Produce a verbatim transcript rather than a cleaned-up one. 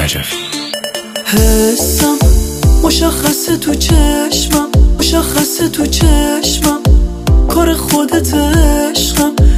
نجفی. حسم مشخصه تو چشمم، مشخصه تو چشمم، کار خودت عشقم،